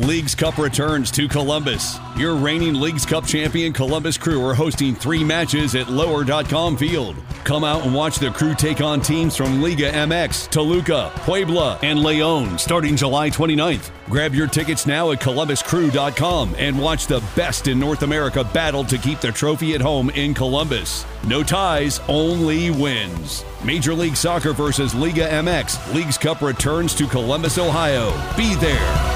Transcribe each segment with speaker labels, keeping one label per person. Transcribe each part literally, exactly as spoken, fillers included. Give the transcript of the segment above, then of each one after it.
Speaker 1: Leagues Cup returns to Columbus. Your reigning Leagues Cup champion Columbus Crew are hosting three matches at lower dot com Field. Come out and watch the Crew take on teams from Liga M X, Toluca, Puebla, and León starting July twenty-ninth. Grab your tickets now at columbus crew dot com and watch the best in North America battle to keep the trophy at home in Columbus. No ties, only wins. Major League Soccer versus Liga M X. Leagues Cup returns to Columbus, Ohio. Be there.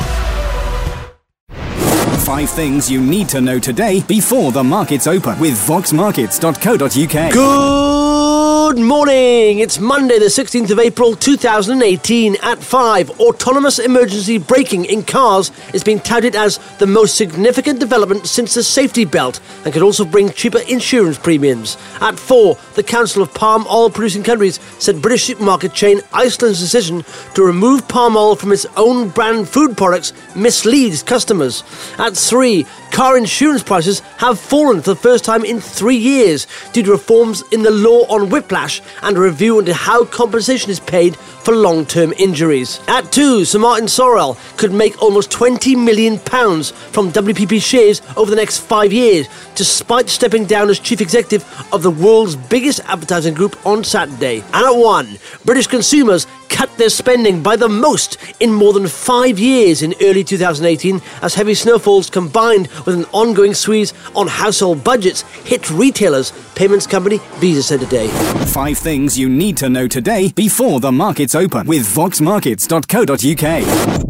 Speaker 2: Five things you need to know today before the markets open with vox markets dot co dot uk.
Speaker 3: Good morning. It's Monday, the sixteenth of April, two thousand eighteen. At five, autonomous emergency braking in cars is being touted as the most significant development since the safety belt and could also bring cheaper insurance premiums. At four, the Council of Palm Oil Producing Countries said British supermarket chain Iceland's decision to remove palm oil from its own brand food products misleads customers. At three, car insurance prices have fallen for the first time in three years due to reforms in the law on whiplash and a review into how compensation is paid for long-term injuries. At two, Sir Martin Sorrell could make almost twenty million pounds from W P P shares over the next five years, despite stepping down as chief executive of the world's biggest advertising group on Saturday. And at one, British consumers cut their spending by the most in more than five years in early two thousand eighteen as heavy snowfalls combined with an ongoing squeeze on household budgets hit retailers, payments company Visa said today.
Speaker 2: Five things you need to know today before the markets open with vox markets dot co dot uk.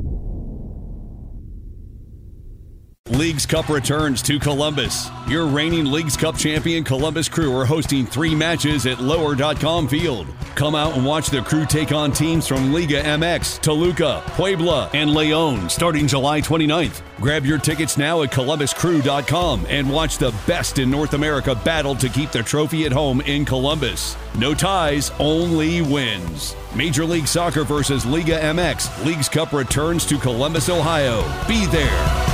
Speaker 1: Leagues Cup returns to Columbus. Your reigning Leagues Cup champion Columbus Crew are hosting three matches at lower dot com Field. Come out and watch the Crew take on teams from Liga M X, Toluca, Puebla, and León starting July twenty-ninth. Grab your tickets now at columbus crew dot com and watch the best in North America battle to keep the trophy at home in Columbus. No ties, only wins. Major League Soccer versus Liga M X. Leagues Cup returns to Columbus, Ohio. Be there.